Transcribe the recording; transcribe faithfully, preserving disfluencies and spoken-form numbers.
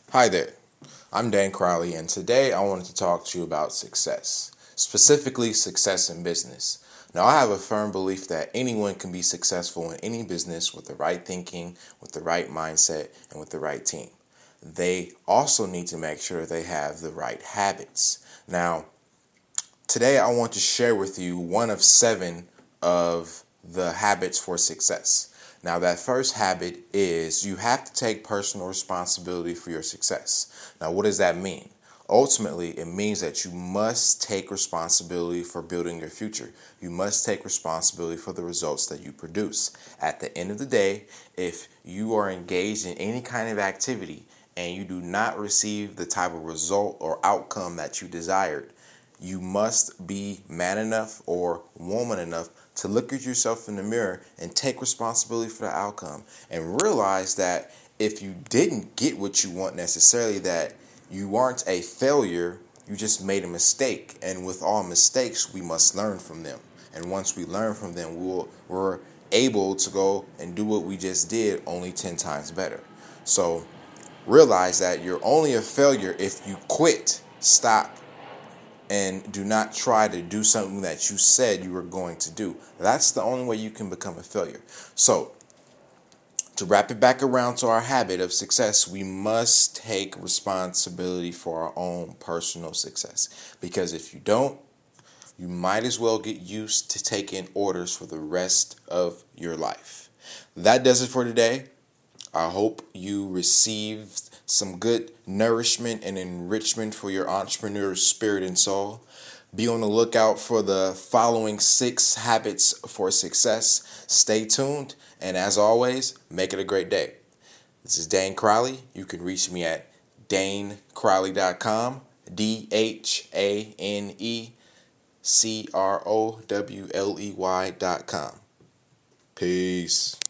Hi there, I'm Dan Crowley, and today I wanted to talk to you about success, specifically success in business. Now, I have a firm belief that anyone can be successful in any business with the right thinking, with the right mindset, and with the right team. They also need to make sure they have the right habits. Now, today I want to share with you one of seven of the habits for success. Now, that first habit is you have to take personal responsibility for your success. Now, what does that mean? Ultimately, it means that you must take responsibility for building your future. You must take responsibility for the results that you produce. At the end of the day, if you are engaged in any kind of activity and you do not receive the type of result or outcome that you desired, you must be man enough or woman enough to look at yourself in the mirror and take responsibility for the outcome and realize that if you didn't get what you want necessarily, that you aren't a failure, you just made a mistake. And with all mistakes, we must learn from them. And once we learn from them, we'll, we're able to go and do what we just did only ten times better. So realize that you're only a failure if you quit, stop, and do not try to do something that you said you were going to do. That's the only way you can become a failure. So, to wrap it back around to our habit of success, we must take responsibility for our own personal success. Because if you don't, you might as well get used to taking orders for the rest of your life. That does it for today. I hope you received some good nourishment and enrichment for your entrepreneur spirit and soul. Be on the lookout for the following six habits for success. Stay tuned, and as always, make it a great day. This is Dane Crowley. You can reach me at dane crowley dot com, D H A N E C R O W L E Y dot com. Peace.